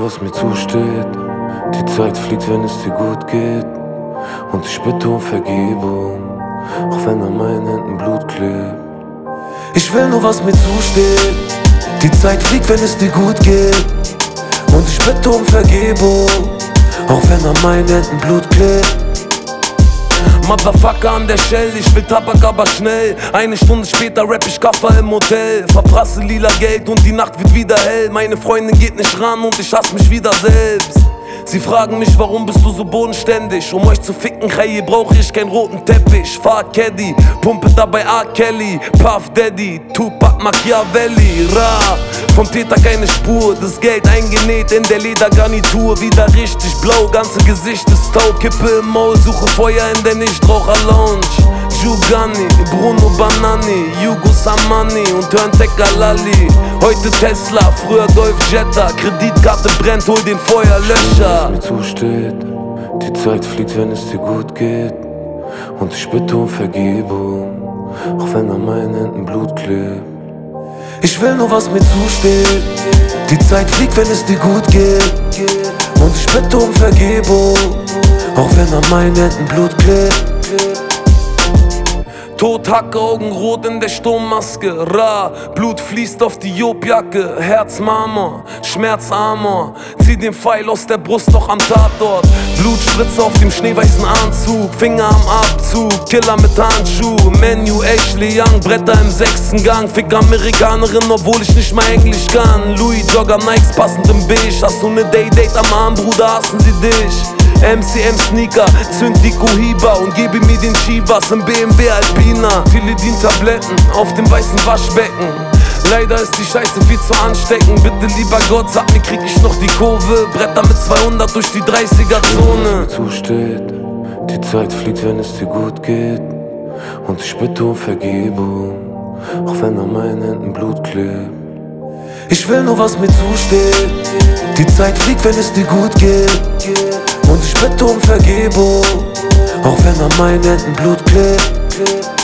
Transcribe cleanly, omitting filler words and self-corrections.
nur, was mir zusteht. Die Zeit fliegt, wenn es dir gut geht. Und ich bitte um Vergebung, auch wenn an meinen Händen Blut klebt. Ich will nur, was mir zusteht. Die Zeit fliegt, wenn es dir gut geht. Und ich bitte um Vergebung, auch wenn an meinen Händen Blut klebt. Motherfucker an der Shell, ich will Tabak aber schnell. Eine Stunde später rapp ich Kaffer im Hotel. Verprasse lila Geld und die Nacht wird wieder hell. Meine Freundin geht nicht ran und ich hasse mich wieder selbst. Sie fragen mich, warum bist du so bodenständig? Um euch zu ficken, hey, brauch ich keinen roten Teppich. Fahr Caddy, pumpe dabei R. Kelly, Puff Daddy, Tupac Machiavelli, Ra. Vom Täter keine Spur, das Geld eingenäht in der Ledergarnitur. Wieder richtig blau, ganze Gesicht ist taub. Kippe im Maul, suche Feuer in der Nichtraucher-Lounge. Giugiani, Bruno Banani, Yugo Samani und Turntec Alali. Heute Tesla, früher Golf Jetta. Kreditkarte brennt, hol den Feuerlöscher. Was mir zusteht, die Zeit fliegt, wenn es dir gut geht. Und ich bitte um Vergebung, auch wenn an meinen Händen Blut klebt. Ich will nur, was mir zusteht. Die Zeit fliegt, wenn es dir gut geht. Und ich bitte um Vergebung, auch wenn an meinen Händen Blut klebt. Tod, Hacke, Augen rot in der Sturmmaske. Ra, Blut fließt auf die Jobjacke. Herz Marmor, Schmerz Amor. Zieh den Pfeil aus der Brust noch am Tatort. Blutspritze auf dem schneeweißen Anzug. Finger am Abzug, Killer mit Handschuh. Menu, Ashley Young, Bretter im 6. Gang. Fick Amerikanerin, obwohl ich nicht mal Englisch kann. Louis Jogger, Nikes passend im Beige. Hast du ne Day-Date am Arm, Bruder, hassen sie dich. MCM Sneaker, zünd die Cohiba und gebe mir den Chivas im BMW Alpina. Tilidin-Tabletten auf dem weißen Waschbecken. Leider ist die Scheiße viel zu ansteckend. Bitte lieber Gott, sag mir, krieg ich noch die Kurve. Bretter mit 200 durch die 30er-Zone. Was mir zusteht, die Zeit fliegt, wenn es dir gut geht. Und ich bitte um Vergebung, auch wenn an meinen Händen Blut klebt. Ich will nur, was mir zusteht. Die Zeit fliegt, wenn es dir gut geht. Und ich bitte um Vergebung, auch wenn an meinen Händen Blut klebt.